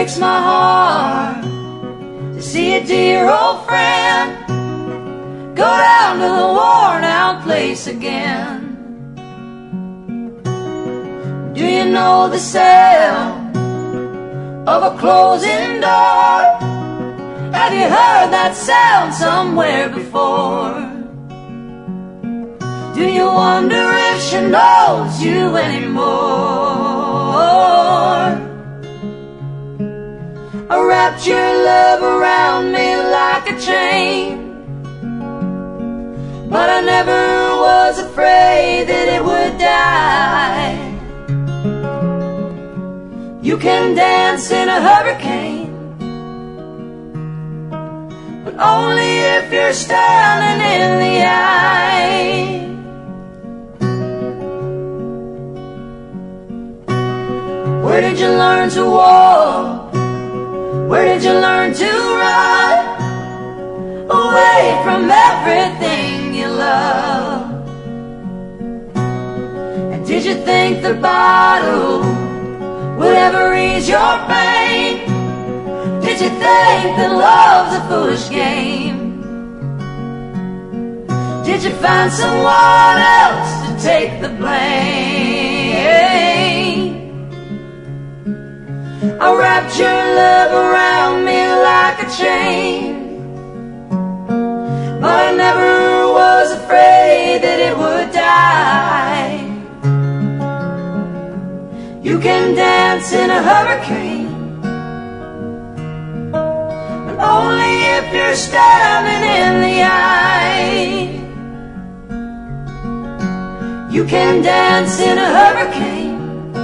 breaks my heart to see a dear old friend go down to the worn out place again. Do you know the sound of a closing door? Have you heard that sound somewhere before? Do you wonder if she knows you anymore? I wrapped your love around me like a chain, but I never was afraid that it would die. You can dance in a hurricane, but only if you're standing in the eye. Where did you learn to walk? Where did you learn to run? Away from everything you love. And did you think the bottle would ever ease your pain? Did you think that love's a foolish game? Did you find someone else to take the blame? I wrapped your love around me like a chain, but I never was afraid that it would die. You can dance in a hurricane, but only if you're standing in the eye. You can dance in a hurricane,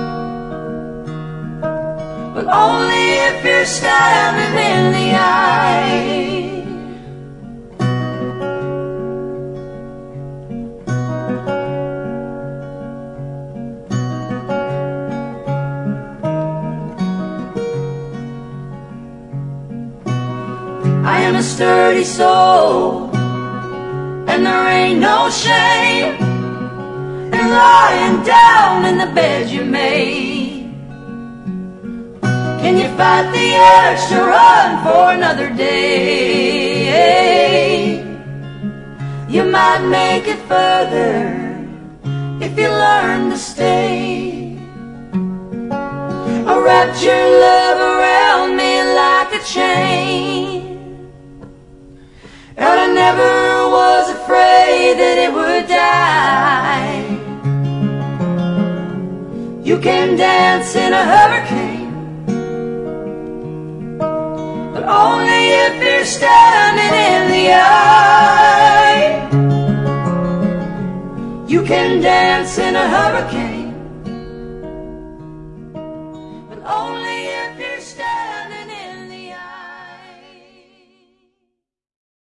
but only if you're standing in the eye. I am a sturdy soul, and there ain't no shame in lying down in the bed you made. Can you fight the urge to run for another day? You might make it further if you learn to stay. I wrapped your love around me like a chain, and I never was afraid that it would die. You can dance in a hurricane, but only if you're standing in the eye. You can dance in a hurricane,